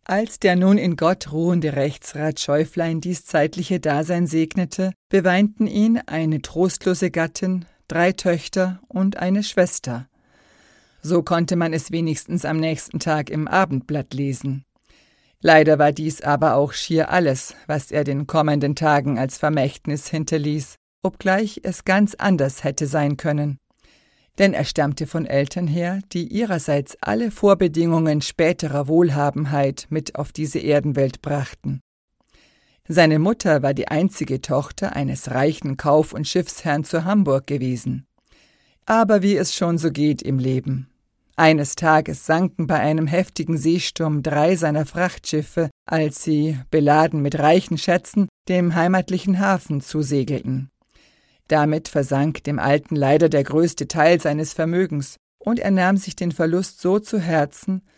Als der nun in Gott ruhende Rechtsrat Schäuflein dies zeitliche Dasein segnete, beweinten ihn eine trostlose Gattin, 3 Töchter und eine Schwester. So konnte man es wenigstens am nächsten Tag im Abendblatt lesen. Leider war dies aber auch schier alles, was er den kommenden Tagen als Vermächtnis hinterließ, obgleich es ganz anders hätte sein können. Denn er stammte von Eltern her, die ihrerseits alle Vorbedingungen späterer Wohlhabenheit mit auf diese Erdenwelt brachten. Seine Mutter war die einzige Tochter eines reichen Kauf- und Schiffsherrn zu Hamburg gewesen. Aber wie es schon so geht im Leben. Eines Tages sanken bei einem heftigen Seesturm 3 seiner Frachtschiffe, als sie, beladen mit reichen Schätzen, dem heimatlichen Hafen zusegelten. Damit versank dem Alten leider der größte Teil seines Vermögens, und er nahm sich den Verlust so zu Herzen,